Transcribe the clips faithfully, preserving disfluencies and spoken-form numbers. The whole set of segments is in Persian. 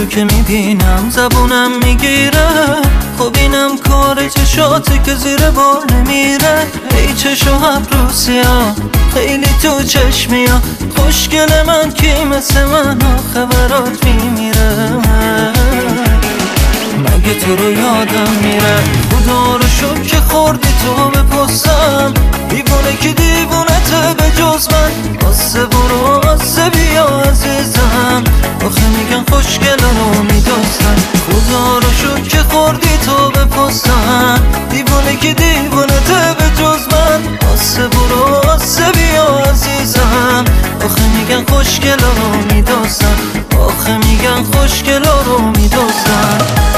تو که میبینم زبونم میگیره، خب اینم کار چشاته که زیر بار نمیره. ای چشو ابرو سیاه خیلی تو چشمیا، خوشگل من کی مثل من آخه برات میمیره. مگه تو رو یادم میره، خدا رو شکر که خوردی تو به پستم. دیوونه که دیوونته به جز من، آسه برو آسه بیا عزیزم. آخه میگن خوشگل رو میدوستن، خدا رو شکر که خوردی تو به پستم. دیوونه که دیوونته به جز من، آسه برو آسه بیا عزیزم. آخه میگن خوشگل رو میدوستن، آخه میگن خوشگل رو میدوستن.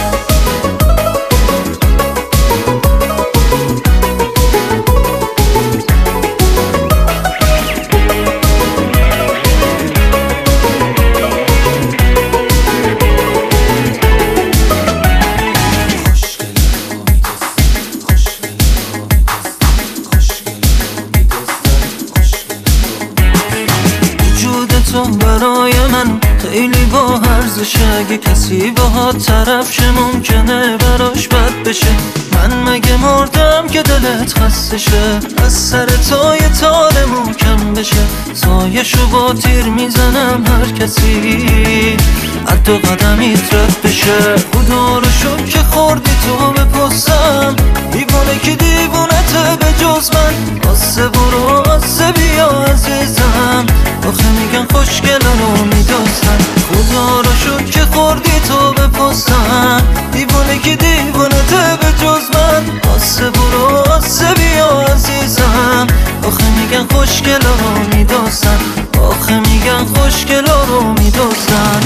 تو برای من خیلی با ارزشه، اگه کسی باهات طرف شه ممکنه براش بد بشه. من مگه مردم که دلت خسته شه، از سر تا یه تار محکم بشه. سایشو با تیر میزنم هر کسی از دو قدمیت رد بشه. خدا رو شکر که خوردی تو به پستم. دیوونه که دیوونته به جز من، آسه برو آسه بیا عزیزم. آخه میگن خوشگل رو میدوستن، خدا رو شکر که خوردی تو به پستم. دیوونه که دیوونته به جز من، آسه برو آسه بیا عزیزم. آخه میگن خوشگل رو میدوستن، آخه میگن خوشگل رو میدوستن.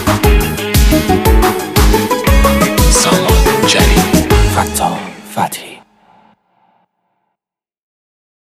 سامان جلیلی، فتا فتحی.